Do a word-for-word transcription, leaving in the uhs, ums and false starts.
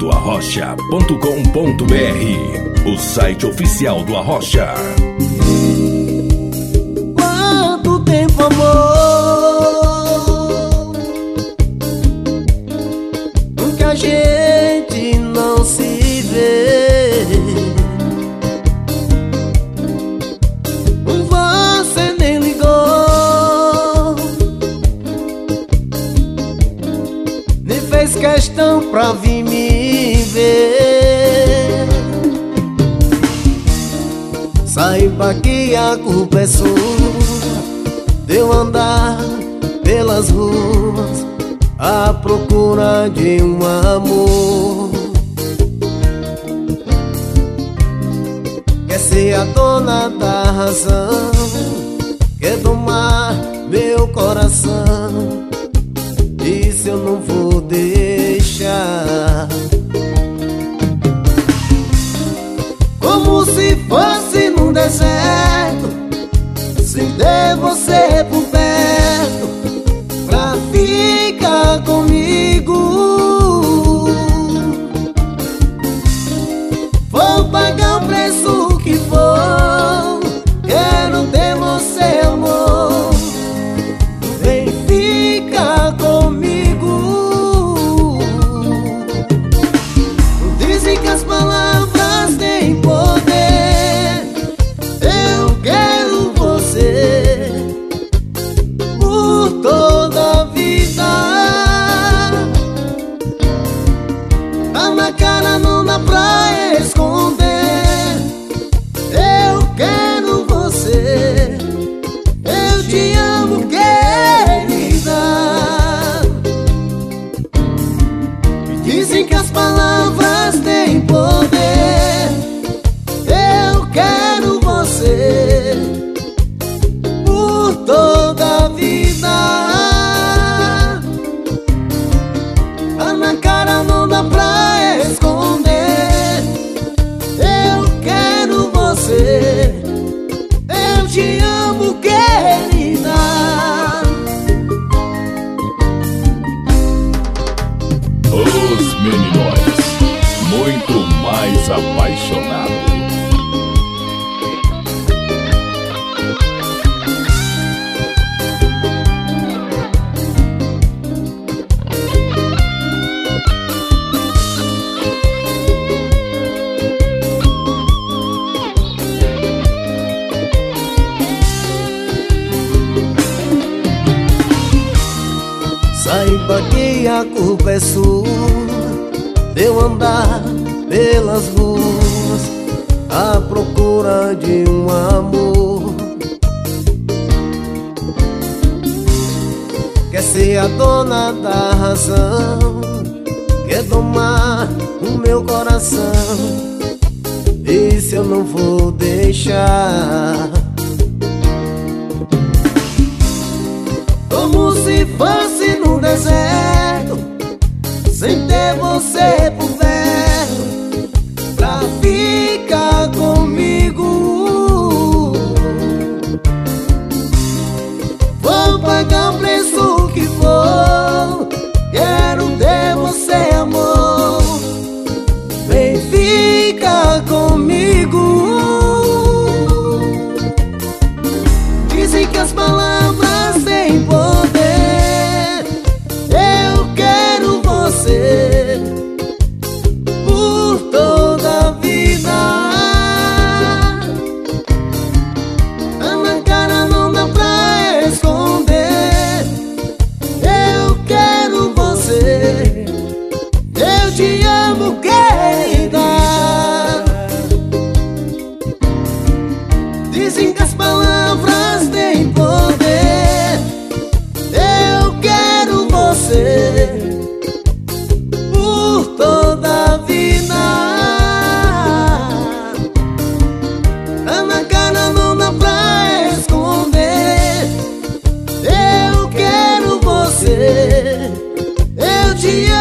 ponto arrocha ponto com ponto br, o site oficial do Arrocha. Quanto tempo, amor, que a gente não se vê. Você nem ligou, nem fez questão pra vir me ver. Saiba que a culpa é sua de eu andar pelas ruas à procura de um amor. Quer ser a dona da razão, quer domar meu coração. Isso eu não vou deixar. Como se fosse num deserto, sem ter você por perto pra ficar comigo. Vou pagar o preço que for, quero ter você, amor. Vem ficar comigo. Dizem que as palavras têm poder, eu quero você por toda a vida. Tá na cara, não dá pra esconder. Eu quero você, eu te amo, querida. Dizem que as palavras têm poder, eu quero você por toda a vida. Tá na cara, não dá pra esconder. Eu quero você, eu te amo, querida. Os Meninóis, muito mais apaixonado. Saiba que a culpa é sua de eu andar pelas ruas à procura de um amor. Quer ser a dona da razão, quer domar o meu coração. Isso eu não vou deixar. Como se fosse num deserto, sem ter você por perto pra ficar comigo. Vou pagar o preço que for, quero ter você, amor. Vem ficar comigo. Dizem que as palavras têm poder, eu quero você por toda a vida. Tá na cara, não dá pra esconder. Eu quero você, eu te amo, querida. Dizem que as palavras têm poder, eu quero você por toda a vida. Tá na cara, não dá pra esconder. Eu quero você, eu te